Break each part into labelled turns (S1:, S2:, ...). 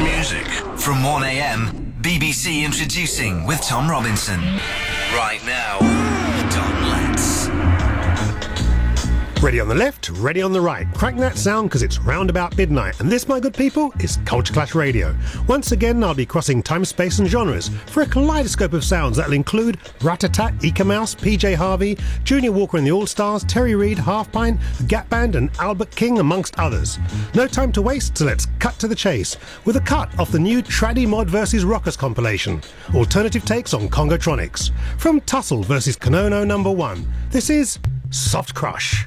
S1: music. From 1am, BBC Introducing with Tom Robinson. Right now, Don Letts.
S2: Ready on the left, ready on the right. Crank that sound because it's round about midnight. And this, my good people, is Culture Clash Radio. Once again, I'll be crossing time, space and genres for a kaleidoscope of sounds that'll include Rat-a-tat, Eka Mouse, PJ Harvey, Junior Walker and the All-Stars, Terry Reid, Half Pint, The Gap Band and Albert King, amongst others. No time to waste, so let's cut to the chase with a cut off the new Traddy Mod vs Rockers compilation. Alternative takes on Congotronics. From Tussle vs Konono No. 1, this is Soft Crush.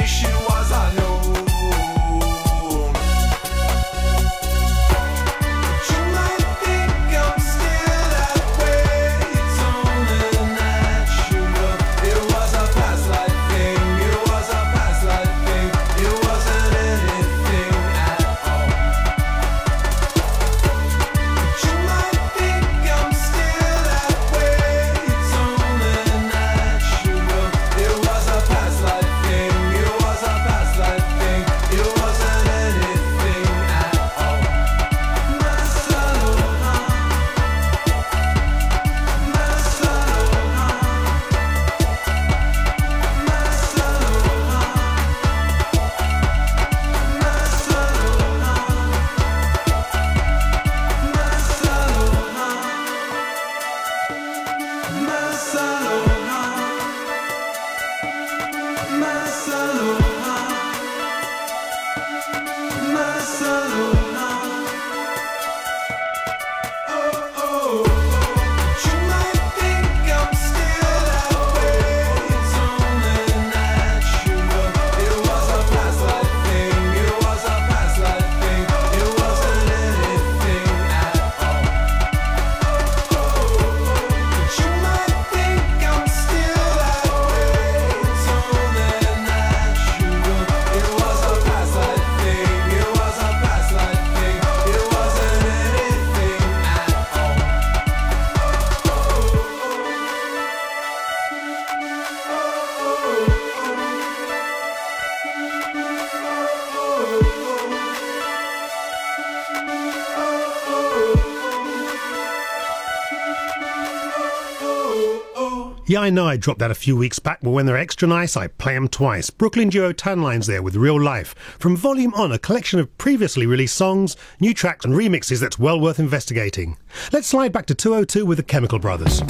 S2: Yeah, I know I dropped that a few weeks back, but when they're extra nice, I play them twice. Brooklyn duo Tanlines there with Real Life. From Volume On, a collection of previously released songs, new tracks and remixes that's well worth investigating. Let's slide back to 202 with the Chemical Brothers.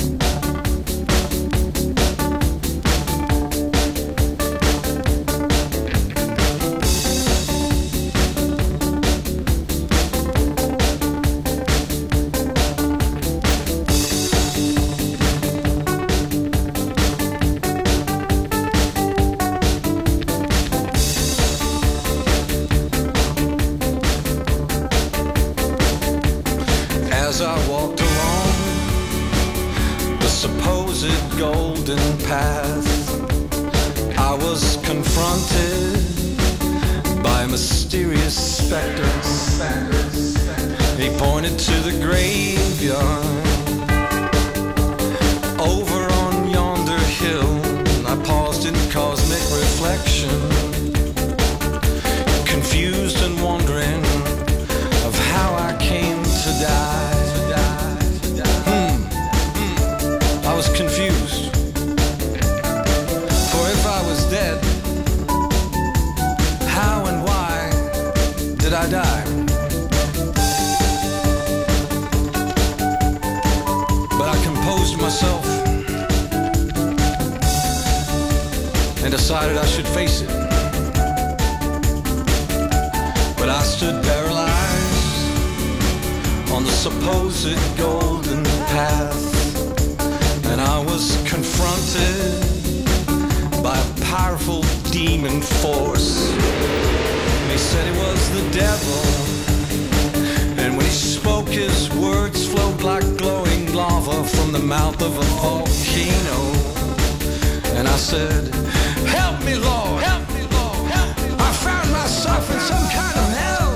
S3: As I walked along the supposed golden path, I was confronted by a mysterious specter. He pointed to the graveyard over on yonder hill. I paused in cosmic reflection, confused and wondering of how I came to die. I was confused, for if I was dead, how and why did I die? But I composed myself and decided I should face it. But I stood paralyzed on the supposed golden path, and I was confronted by a powerful demon force. He said he was the devil, and when he spoke, his words flowed like glowing lava from the mouth of a volcano. And I said, "Help me, Lord, help me, Lord, help me, Lord. I found myself in some kind of hell."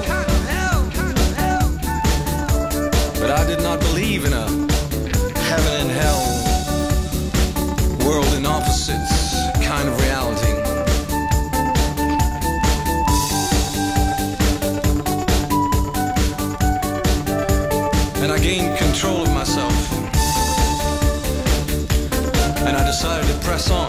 S3: But I did not believe in a heaven and hell, world in opposites kind of reality. And I gained control of myself, and I decided to press on.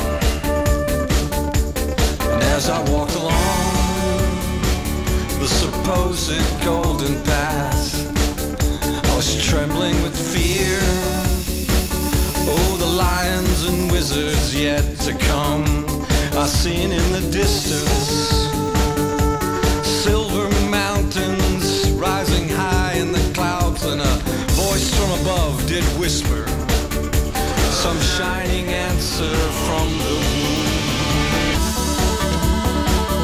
S3: And as I walked along the supposed golden path, I was trembling with fear. Oh, the lions and wizards yet to come, I seen in the distance silver mountains rising high in the clouds, and a voice from above did whisper some shining answer from the womb.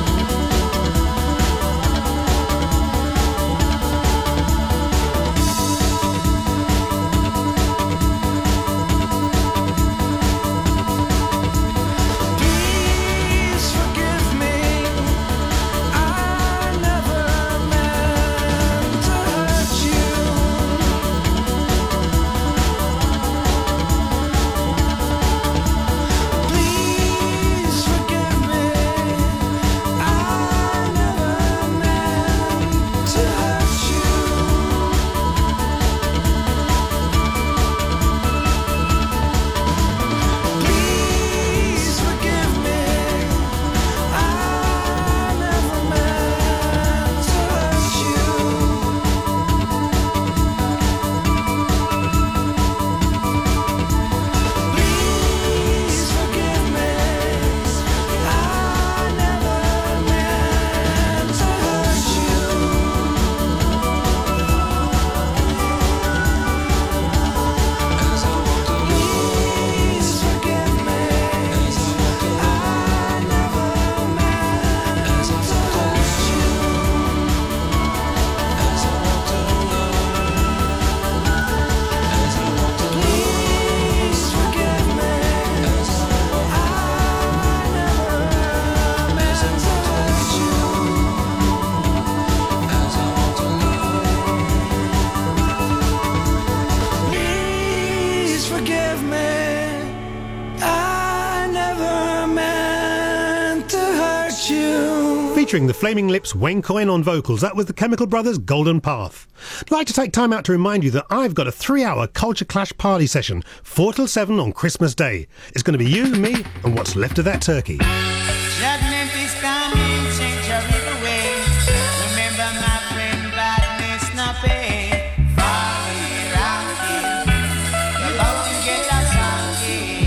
S2: Featuring the Flaming Lips, Wayne Coyne on vocals, that was the Chemical Brothers' Golden Path. I'd like to take time out to remind you that I've got a 3-hour Culture Clash party session, 4 till 7 on Christmas Day. It's going to be you, me, and what's left of that turkey.
S4: Judgment is coming, change your evil way. Remember my friend, badness not pay. Folly round here, you're about to get a spanking.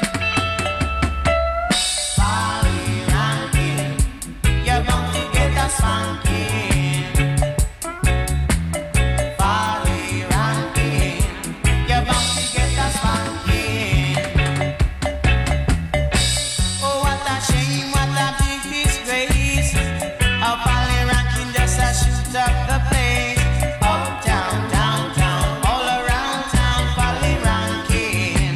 S4: Folly round here, you're about to get a spanking. Folly round here, you're about to get a spanking. Oh, what a shame, what a big disgrace. Our Folly ranking just a shoot up the place. Uptown, downtown, all around town, Folly ranking.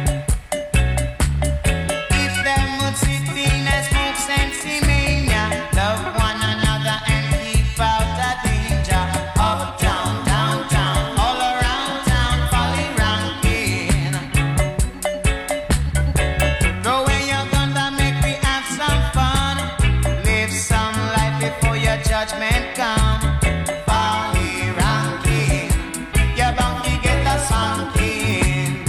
S4: If them would sit in a smoke sense mania, love one another and keep out of danger. Uptown, downtown, all around town, Folly ranking. Throw away your gun to make we have some fun. Live some life before your judgment come. Folly ranking, you're bound to get a spanking.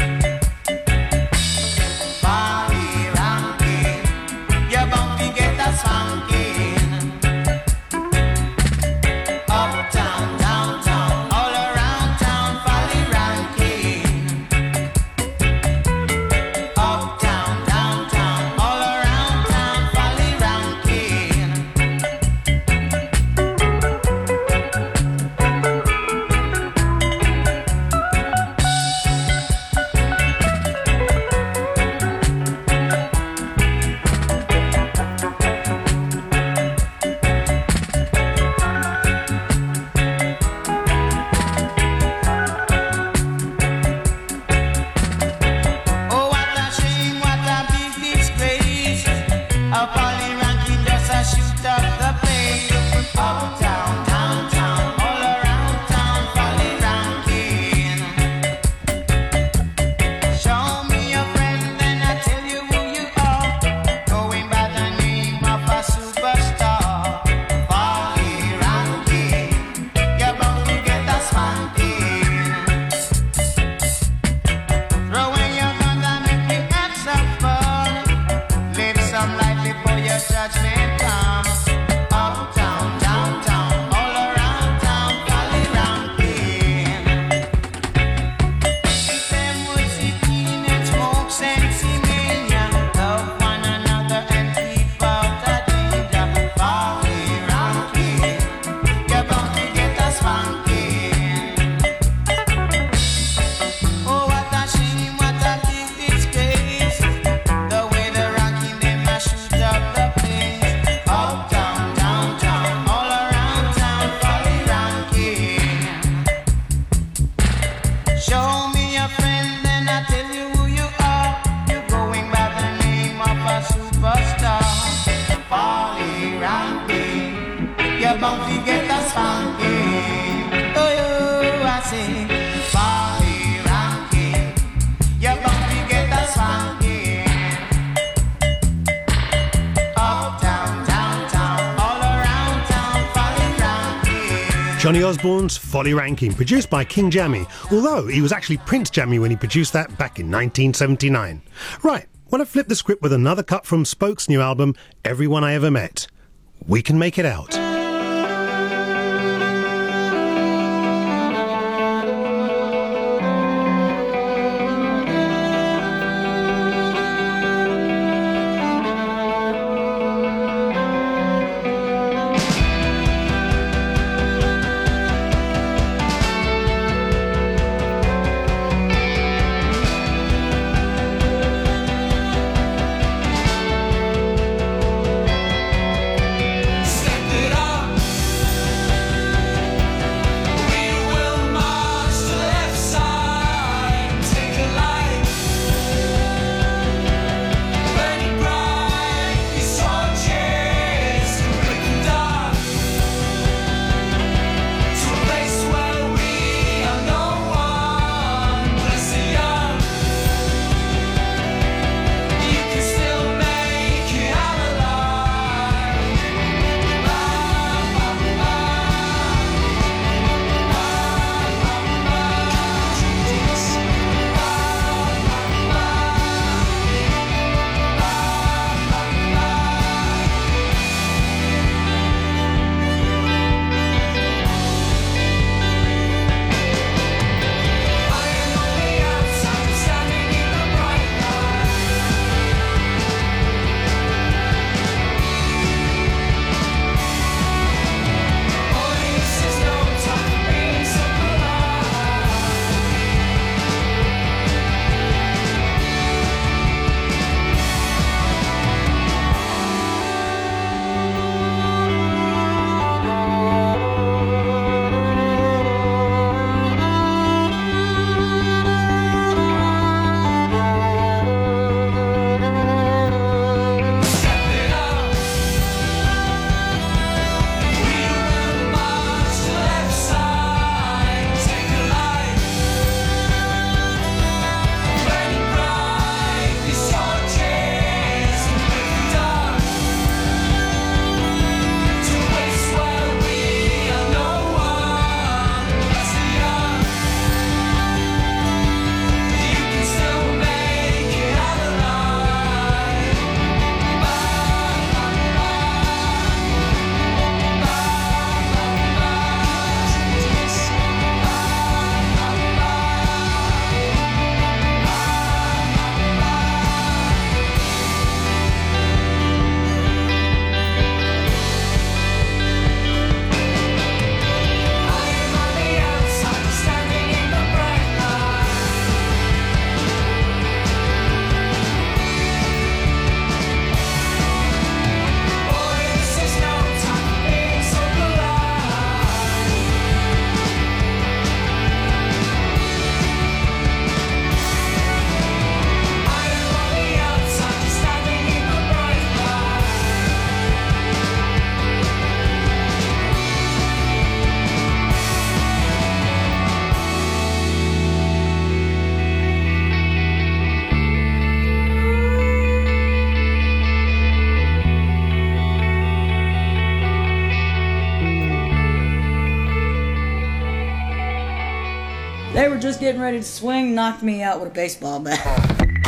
S4: Folly ranking, you're bound to get a spanking. Uptown, downtown, all around town, Folly ranking. Uptown, downtown, all around town, Folly ranking. Oh, what a shame, what a big disgrace. Our Folly ranking just a shoot up the place. Uptown, downtown, all around town, Folly ranking. Show me your friend, then I tell you who you are. Going by the name of a superstar. Folly ranking, you're bound to get a spanking. Throw away your guns and make me have some fun. Live some life before your judgment comes. Uptown, downtown, all around town, Folly ranking. If them would sit in and smoke sense mania, love one another and keep out of danger. Folly ranking, you're bound to get a spanking. Oh, what a shame, what a big disgrace. The way the ranking them a shoot up the place. Uptown, downtown, all around town, Folly ranking. Show me your friend, then I tell you who you are. You're going by the name of a superstar. Folly ranking, you're bound to get a spanking. Oh, I say, Folly ranking, you're bound to get a spanking. Uptown, downtown, all around town, Folly ranking.
S2: Johnny Osborne's Folly Ranking, produced by King Jammy, although he was actually Prince Jammy when he produced that back in 1979. Right, want to flip the script with another cut from Spoke's new album, Everyone I Ever Met. We Can Make It Out.
S3: Step it
S5: They were just getting ready to swing, knocked me out with a baseball bat.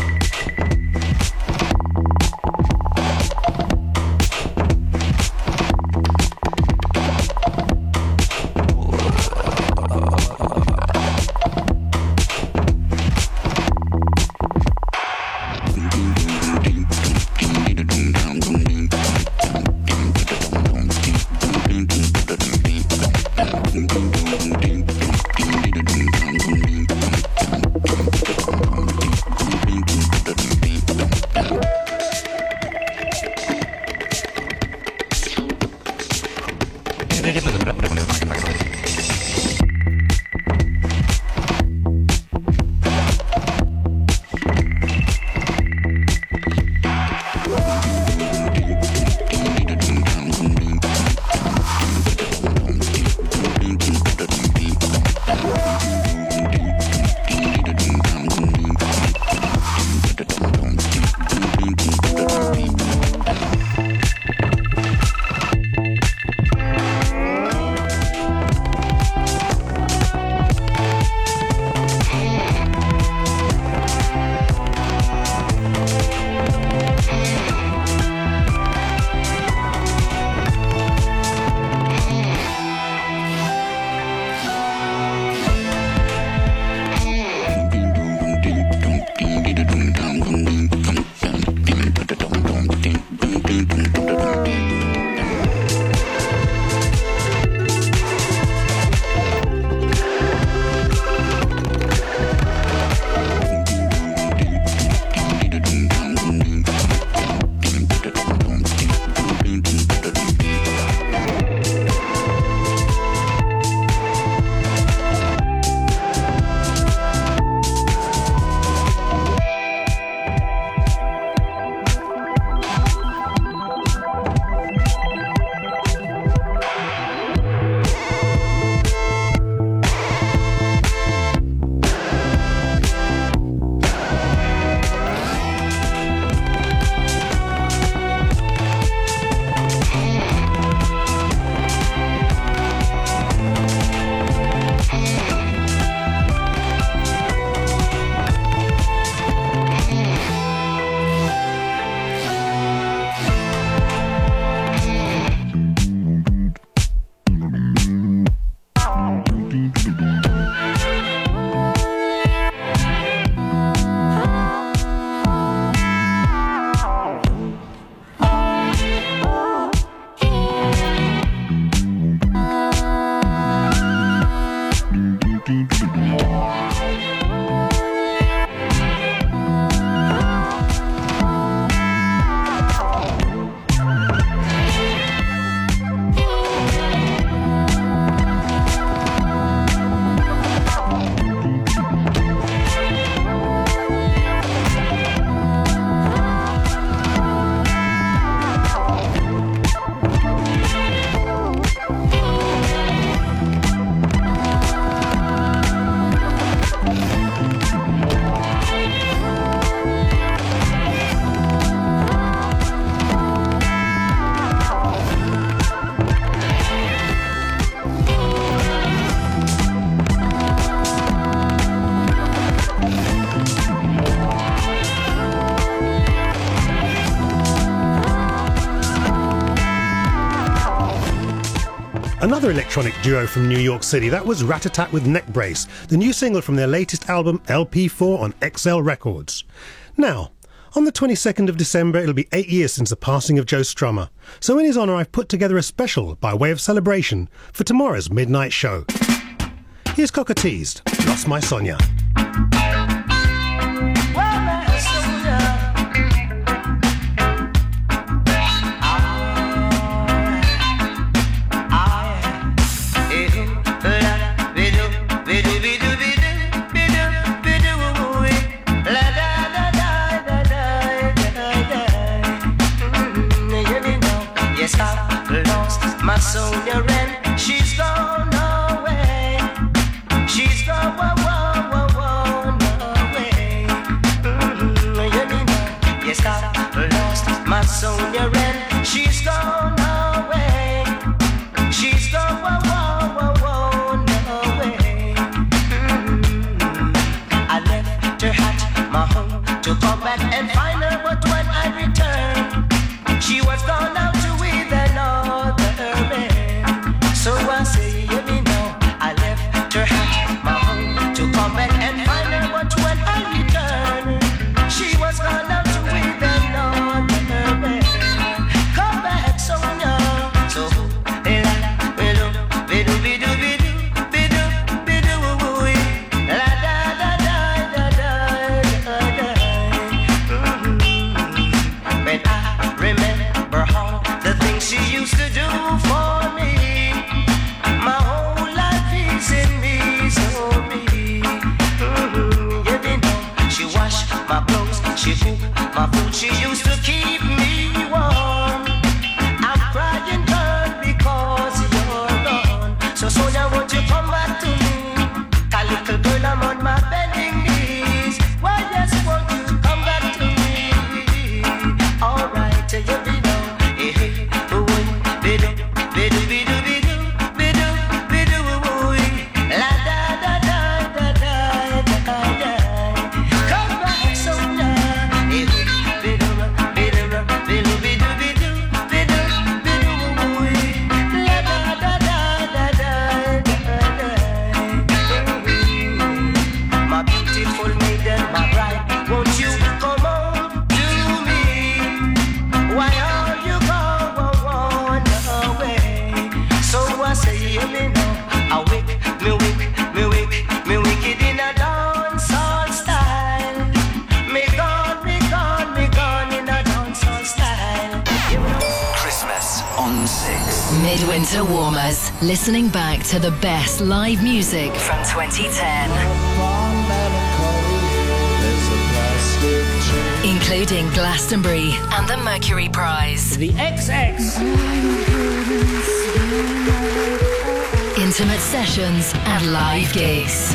S2: Another electronic duo from New York City, that was Rat a Tat with Neck Brace, the new single from their latest album LP4 on XL Records. Now, on the 22nd of December, it'll be 8 years since the passing of Joe Strummer. So in his honour, I've put together a special by way of celebration for tomorrow's midnight show. Here's Cockatoos, Lost My Sonia.
S6: My Sonia Wren, she's gone away. She's gone away. Yes, I lost my Sonia Wren. She's gone away. She's gone away. for me. My whole life is in misery. You know, she wash my clothes, she cook my food, she used to keep me warm. I'm crying, girl, because you're gone. So Sonia, won't you come back to me? A little girl, I'm on my bending knees. Why, yes, won't you come back to me? All right, you be now. Bidu, bidu, bidu, bidu, bidu, bidu, la da da da da da da da. Come back, Sonia. Bidu, bidu, bidu, bidu, bidu, bidu, bidu, la da da da da da da. My beautiful maiden, my bride, won't you come home to me? Why are you gone away? So I say, me now, I wake, me wake, me wake, me wicked in a dancehall style. Me gone, me gone, me gone in a dancehall style.
S1: Christmas on 6.
S7: Midwinter Warmers, listening back to the best live music from 2010. Including Glastonbury and the Mercury Prize.
S8: The XX.
S7: Intimate sessions and live gigs.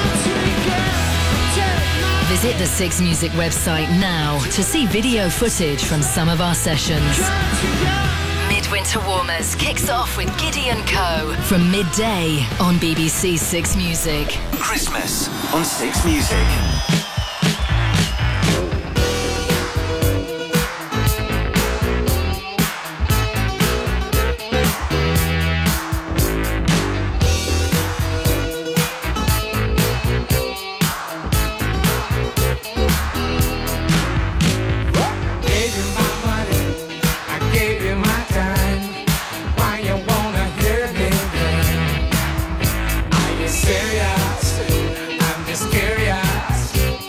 S7: Visit the Six Music website now to see video footage from some of our sessions. Midwinter Warmers kicks off with Gideon Co. from midday on BBC Six Music.
S1: Christmas on 6 Music.
S9: Serious, I'm just curious.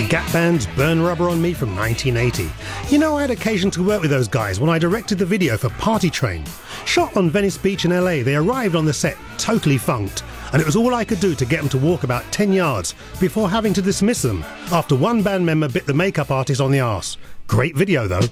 S2: Gap Band's Burn Rubber on Me from 1980. You know, I had occasion to work with those guys when I directed the video for Party Train. Shot on Venice Beach in LA, they arrived on the set totally funked, and it was all I could do to get them to walk about 10 yards before having to dismiss them after one band member bit the makeup artist on the arse. Great video though.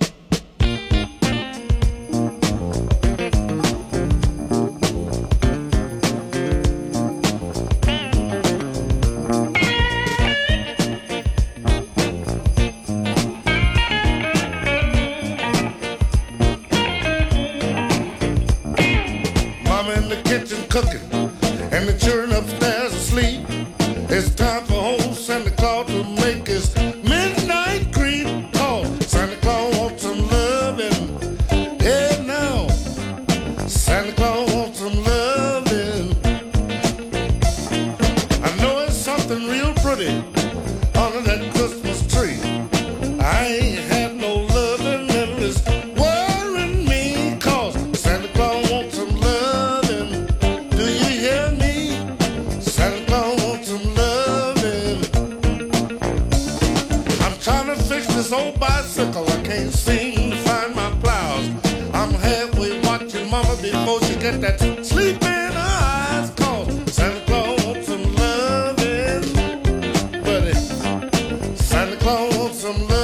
S8: Cooking and the children upstairs asleep. It's time for old Santa Claus to make his midnight creep call. Santa Claus wants some loving. Yeah, now Santa Claus wants some loving. I know it's something real pretty under that Christmas tree. I ain't had no loving and it's worrying me, cause Santa Claus wants some loving. Santa Claus wants some loving. I'm trying to fix this old bicycle. I can't seem to find my plows. I'm halfway watching Mama before she get that sleep in her eyes. Cause Santa Claus wants some loving, buddy. Santa Claus wants some loving.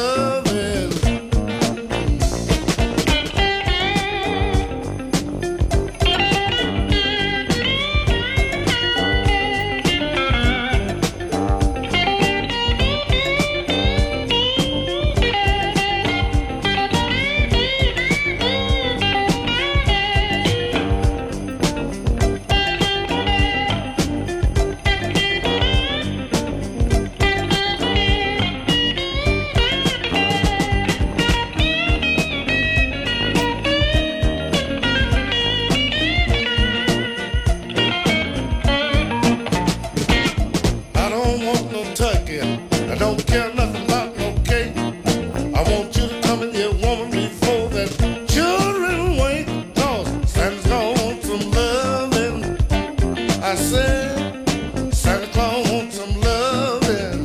S8: I don't care nothing about no cake. I want you to come in here, woman, before that children wake. Cause Santa's gonna want some loving. I said, Santa Claus wants some loving.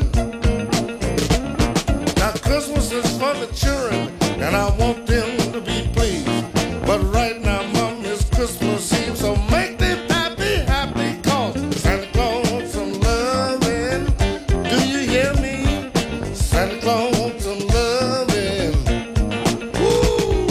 S8: Now Christmas is for the children, and I want them to be pleased. But right now, Mom, it's Christmas Eve, so make them happy, happy. Cause Santa Claus wants some loving. Do you hear me? Santa Claus wants some loving. Woo!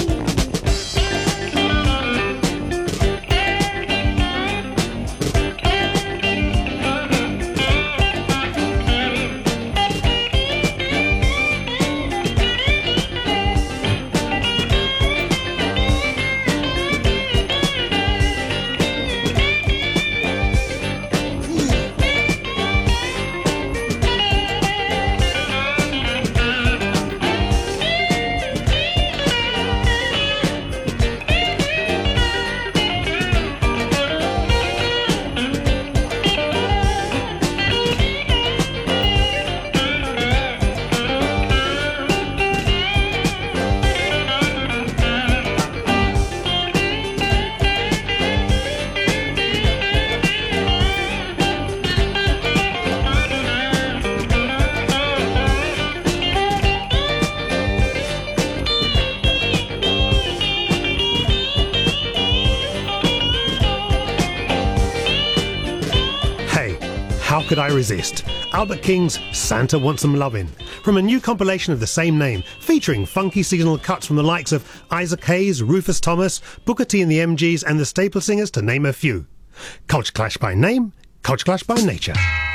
S2: How could I resist? Albert King's Santa Wants Some Lovin', from a new compilation of the same name, featuring funky seasonal cuts from the likes of Isaac Hayes, Rufus Thomas, Booker T and the MGs, and the Staple Singers, to name a few. Culture Clash by name, Culture Clash by nature.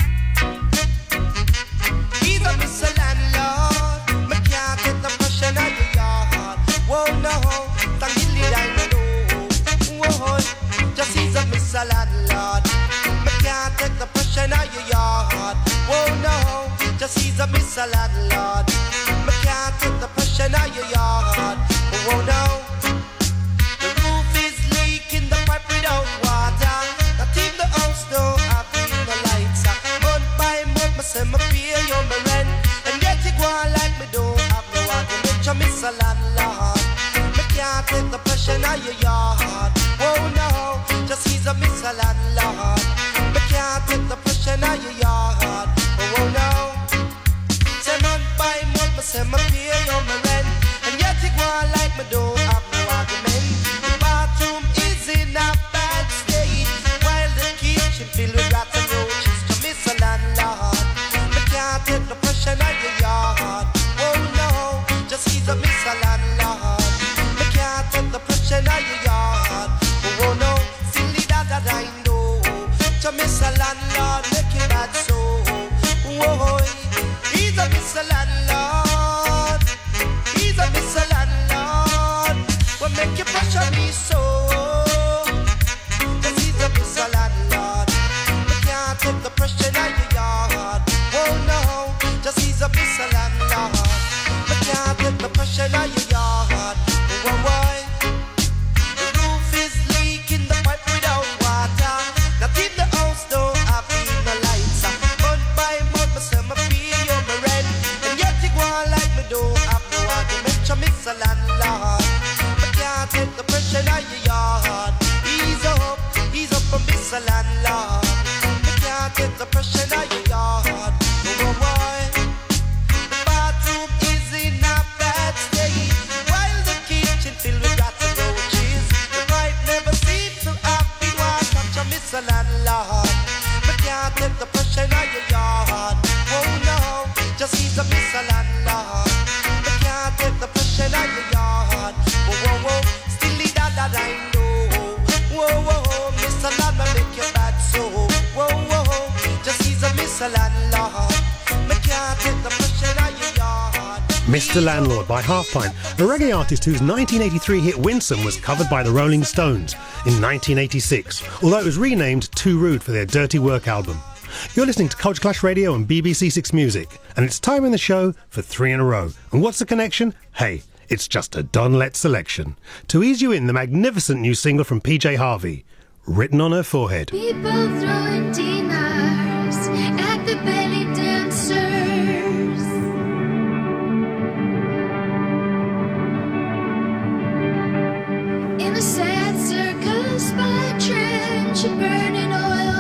S6: Take the pressure out your yard. Whoa, no, just he's a Mr. Landlord. Me can't take the pressure out your yard. Whoa, no, the roof is leaking, the pipe without water. That in the house don't have no lights. Month by month, me say me pay you my rent, and yet you go on like me don't have no argument. Mr. Landlord, me can't take the pressure out your yard. Whoa, no, just he's a Mr. Landlord. Can't take the pressure out your yard. Oh no. Say Mr. Landlord, me can't take the pressure of your yard.
S2: Mr. Landlord by Half Pint, a reggae artist whose 1983 hit Winsome was covered by the Rolling Stones in 1986, although it was renamed Too Rude for their Dirty Work album. You're listening to Culture Clash Radio on BBC Six Music, and it's time in the show for 3 in a row. And what's the connection? Hey, it's just a Don Lett selection. To ease you in, the magnificent new single from PJ Harvey, Written on Her Forehead.
S9: People throwing dinars at the belly dancers. In a sad circus by a trench of burning oil.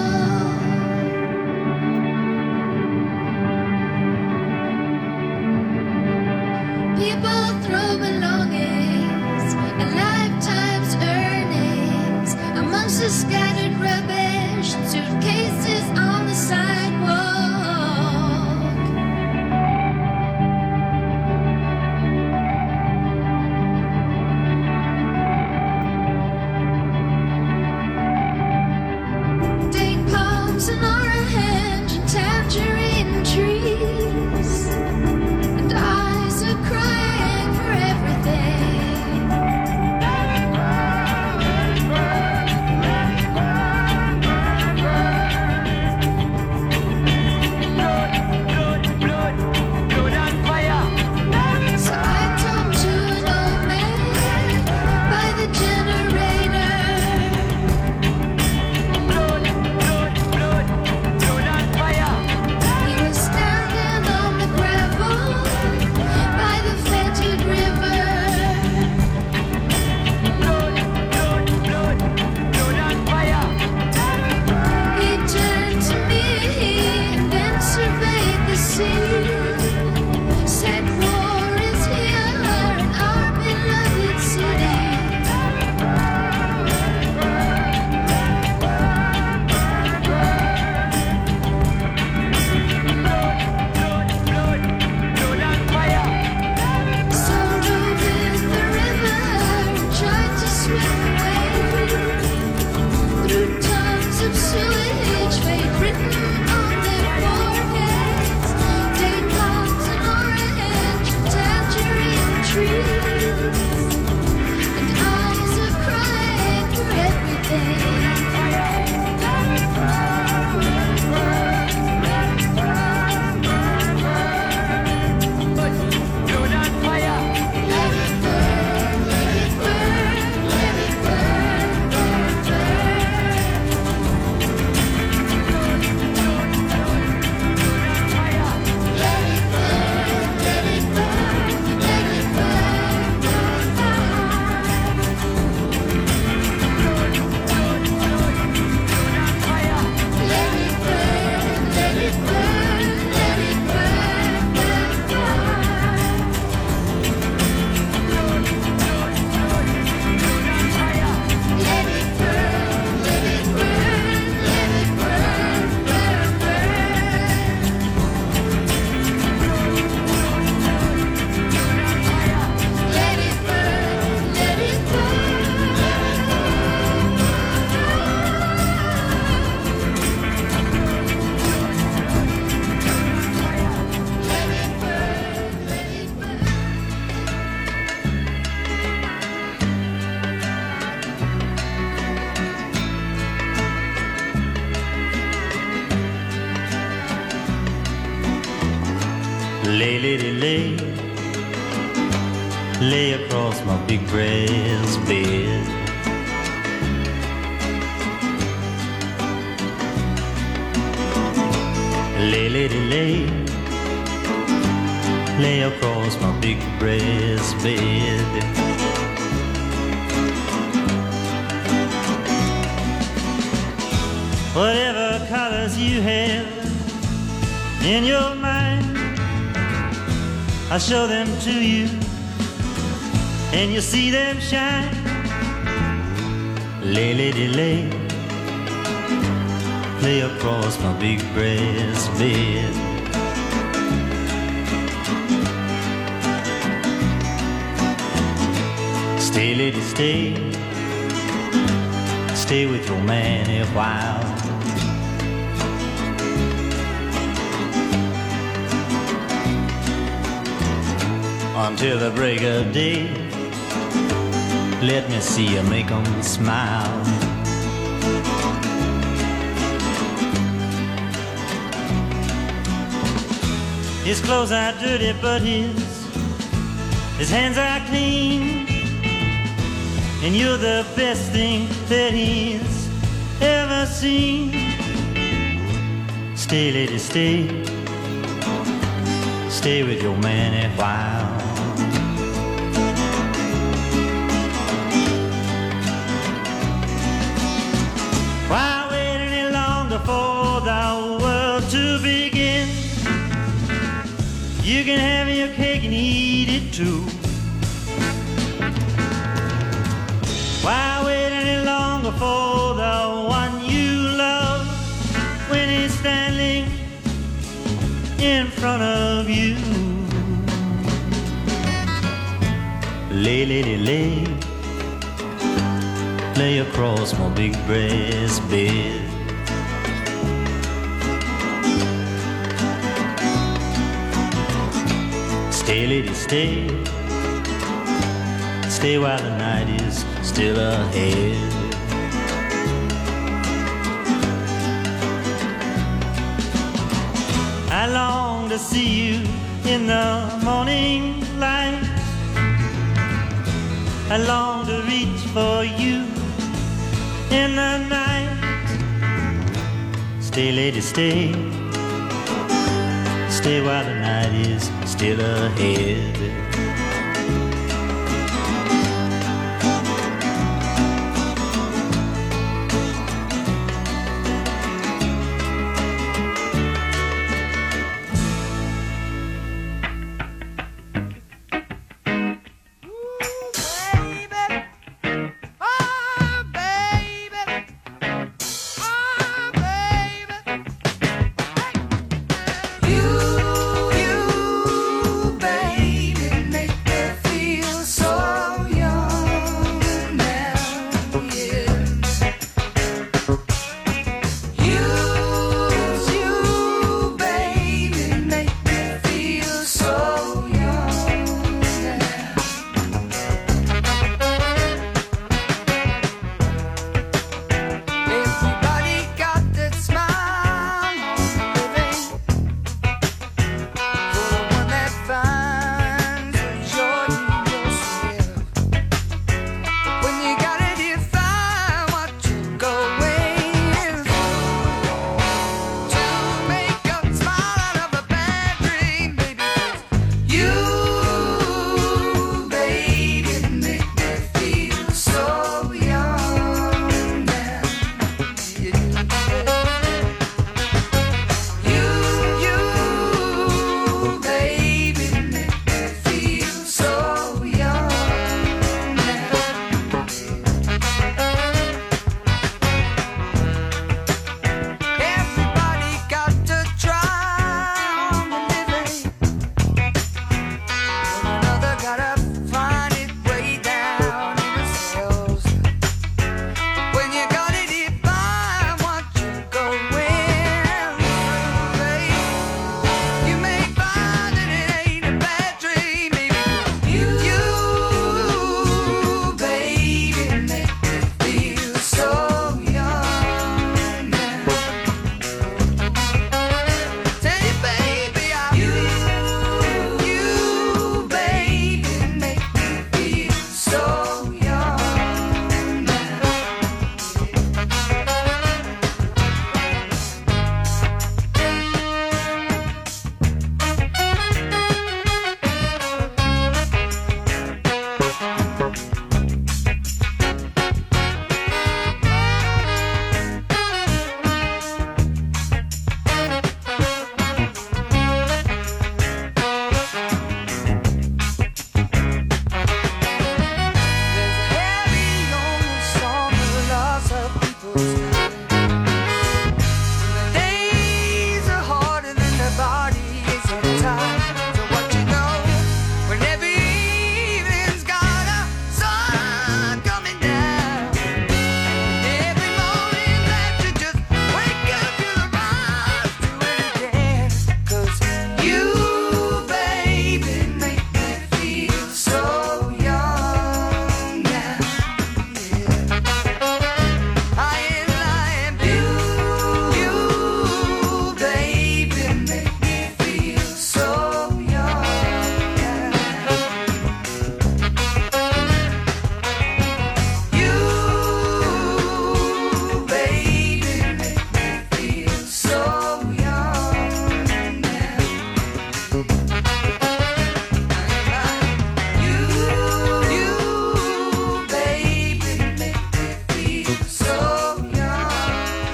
S9: People throw belongings and lifetime's earnings amongst the scattered rubbish and suitcases on the sidewalk. Date palms and orange and tangerine trees, and eyes are crying for everything. So I talked to an old man by the generator. He was standing on the gravel by the fetid river. He turned to me and then surveyed the sea. Said war is here in our beloved city. So drove in the river and tried to swim away through tons of sewage, fate written on their foreheads. Date palms and orange and tangerine trees, and eyes are crying for everything. Let it burn, let it burn, let it burn, burn, burn. Let it burn, let it burn, let it burn, burn, Let it burn, let it burn, let it burn, burn, Let it burn, let it burn, let it burn, burn, Let it burn, let it
S10: Lay, lady, lay, lay across my big brass bed. Lay, lady, lay, lay across my big brass bed. Whatever colors you have in your mind, I'll show them to you, and you'll see them shine. Lay, lady, lay, lay across my big brass bed. Stay, lady, stay, stay with your man a while. until the break of day. Let me see you make 'em smile. His clothes are dirty, but his hands are clean. And you're the best thing that he's ever seen. Stay, lady, stay. Stay with your man a while. Why wait any longer for the world to begin? You can have your cake and eat it too. Why wait any longer for the one you love when he's standing in front of you? Lay, lady, lay. Lay across my big breast bed. Stay, lady, stay. Stay while the night is still ahead. I long to see you in the morning light. I long to reach for you in the night. Stay, lady, stay. Stay while the night is still ahead.
S11: You, baby.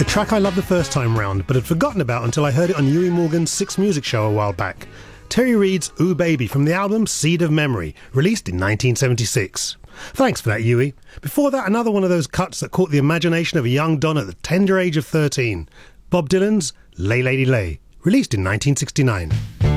S2: track I loved the first time round, but had forgotten about until I heard it on Huey Morgan's Six Music Show a while back. Terry Reid's Ooh Baby from the album Seed of Memory, released in 1976. Thanks for that, Huey. Before that, another one of those cuts that caught the imagination of a young Don at the tender age of 13. Bob Dylan's Lay Lady Lay, released in 1969.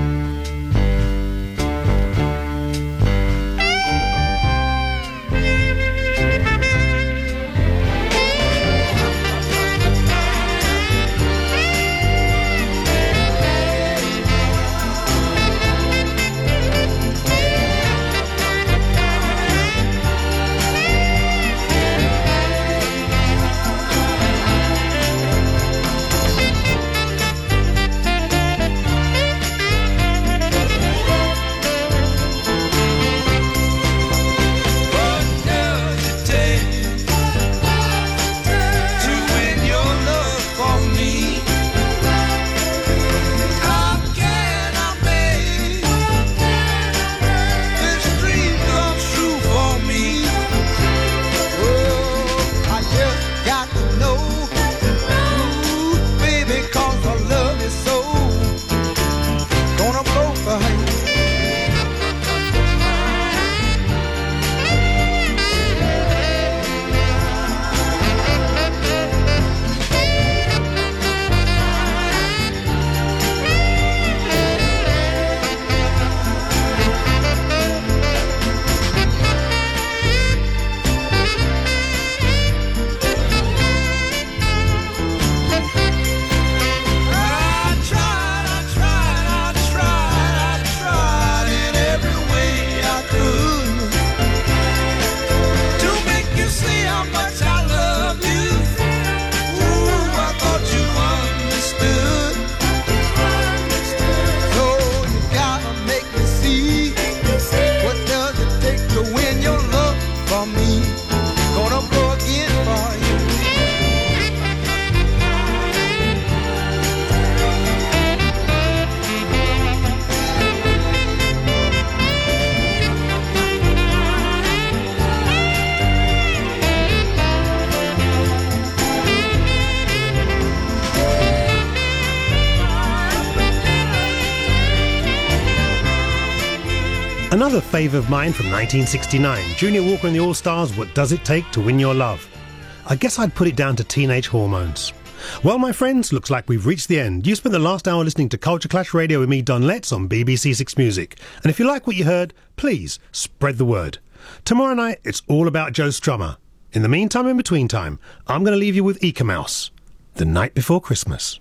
S2: Another fave of mine from 1969, Junior Walker and the All-Stars, What Does It Take to Win Your Love? I guess I'd put it down to teenage hormones. Well, my friends, looks like we've reached the end. You spent the last hour listening to Culture Clash Radio with me, Don Letts, on BBC Six Music. And if you like what you heard, please spread the word. Tomorrow night, it's all about Joe Strummer. In the meantime, in between time, I'm going to leave you with Eek-A-Mouse, The Night Before Christmas.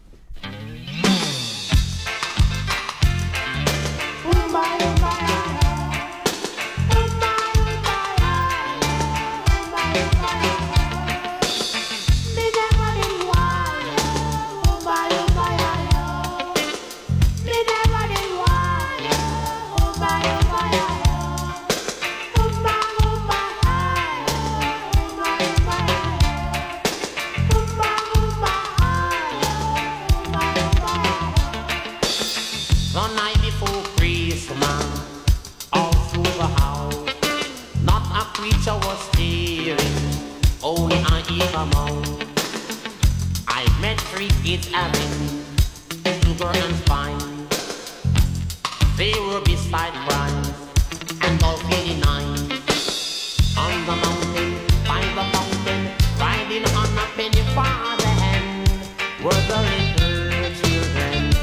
S11: I met three kids having sugar and spine. They were beside Christ and all feeling nice. On the mountain, by the fountain, riding on a penny farther hand, were the little children.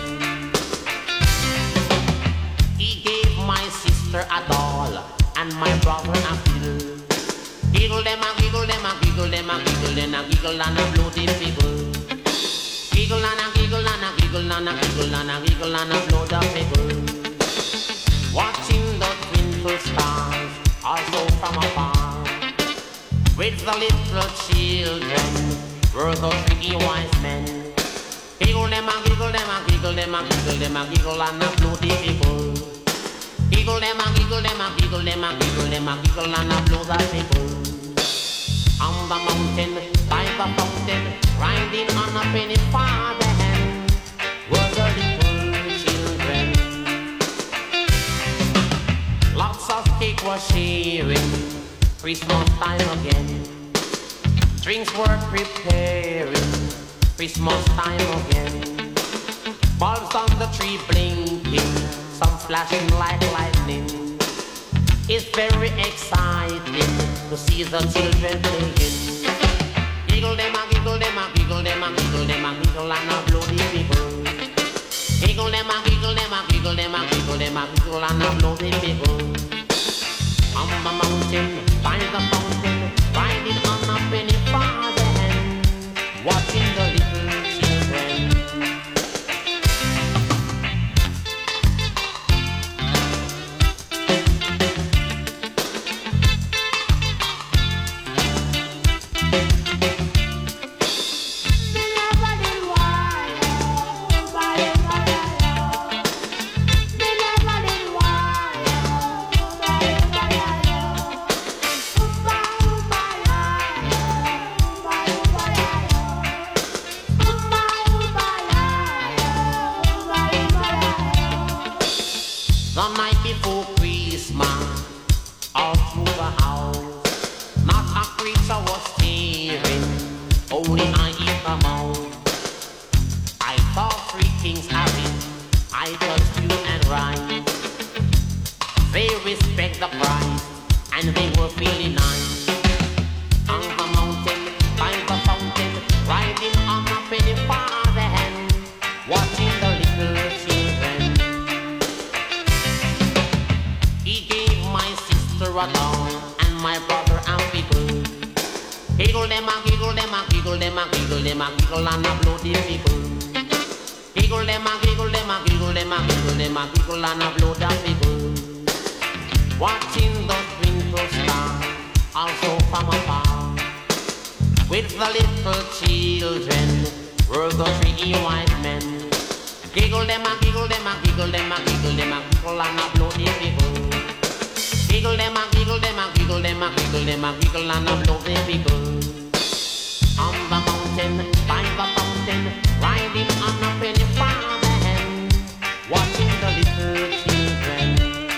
S11: He gave my sister a doll and my brother a fiddle. Giggle them a giggle them a giggle them a giggle them a giggle and a bloody piggle. Giggle and a giggle and a giggle and a giggle and a giggle and a blow the piggle. Watching the twinkle stars also from afar, with the little children were the three wise men. Giggle them a giggle them a giggle them a giggle them a giggle and a bloody piggle. Giggle them a giggle them a giggle them a giggle them a giggle and a blow the piggle. On the mountain, by the fountain, riding on a penny farther hand, were the little children. Lots of cake was sharing, Christmas time again. Drinks were preparing, Christmas time again. Bulbs on the tree blinking, some flashing like lightning. It's very exciting to see the children playing. Giggle them a giggle them a giggle them a giggle them a giggle and a blow the people. Giggle them a giggle them a giggle them a giggle them a giggle and a blow the people. On the mountain, by the fountain, riding on a penny farthing hand, watching the little children. The night before Christmas, all through the house, not a creature was staring, only I eat them out. I saw three kings having idols, stew and rice. They respect the price, and they were feeling nice. On the mountain, by the fountain, riding on a penny farthing hand, watching the little children. He gave my sister a doll and my brother a fiddle. Giggle them a giggle them a giggle them a giggle them a giggle and a blow the people. Giggle them a giggle them a giggle them a giggle them a giggle and a blow the people. Watching the twinkle star, also from afar. With the little children were the three white men. Giggle them a giggle them a giggle them a giggle them a giggle and a blow the people. Giggle them a giggle them a giggle them a giggle them a giggle and a blow the people. On the mountain, by the fountain, riding on a penny farthing hand, watching the little children.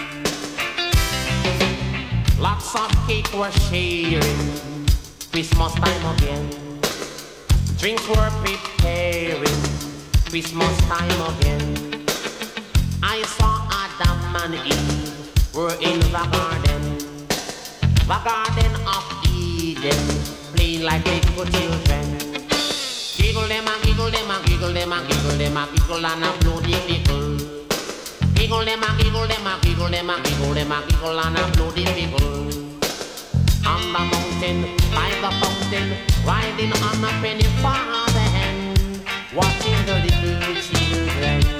S11: Lots of cake were sharing, Christmas time again. Drinks were preparing, Christmas time again. I saw Adam and Eve were in the garden of Eden, playing like little children. Giggle them a giggle them a giggle them a giggle them a giggle and a blow the people. Giggle them a giggle them a giggle them a giggle them a giggle and a blow the people. On the mountain, by the fountain, riding on a penny farthing hand, watching the little children.